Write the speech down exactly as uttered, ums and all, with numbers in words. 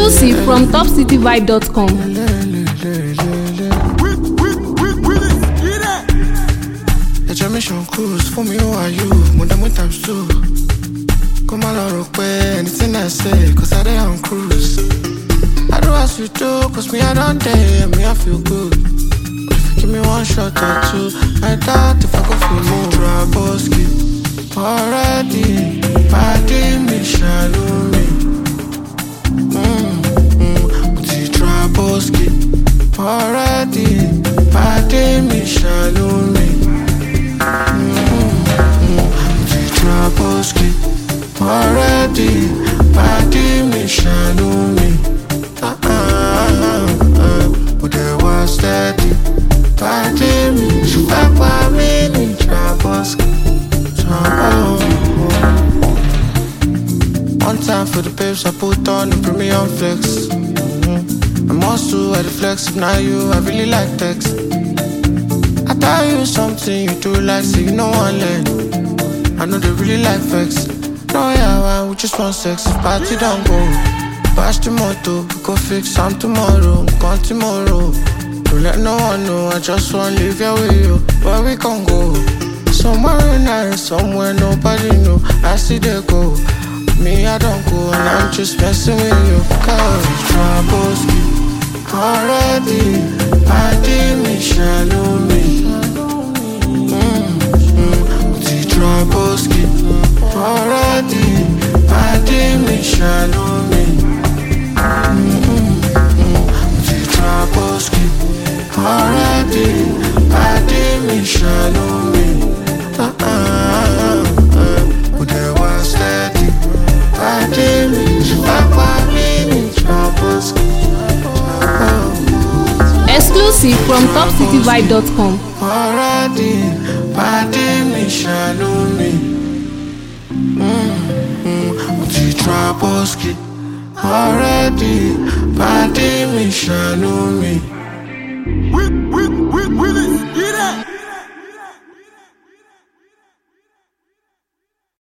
Exclusive from top city vibe dot com. Mission cruise for me, who are you? More than one times two. Come on, I'll pay anything I say, cause I dey on cruise. I do as you do, cause me, I don't dare, me, I feel good. But if you give me one shot or two, I doubt if I go feel more. Traboski, already, body me, shallow me. Mmm, Uti Traboski, already, body me, shallow me. Traboski, already, body me, shadow me. Ah ah ah, but there was steady, body me. So back by me, Traboski. One time for the babes, I put on the premium flex. Mm-hmm. I'm also at the flex, if not you, I really like text. I tell you something you do like, so you know one leg. I know they really like vex. No, yeah, we just want sex. Party don't go. Bash the moto, go fix some tomorrow. Gone tomorrow. Don't let no one know. I just want to live here with you. Where we can go? Somewhere nice, somewhere nobody know. I see they go. Me, I don't go, and I'm just messing with you. Cause Traboski, already, body me, shallow me. Traboski, already, body me, shallow me. Traboski, already, body me, shallow me. Ah ah ah, but there was steady, body me, papa me, Traboski. Exclusive from top city vibe dot com. Already, body me, shallow me. Mm-hmm. Uti Traboski, already, body me, shallow me. We, we, we, we, let's get it.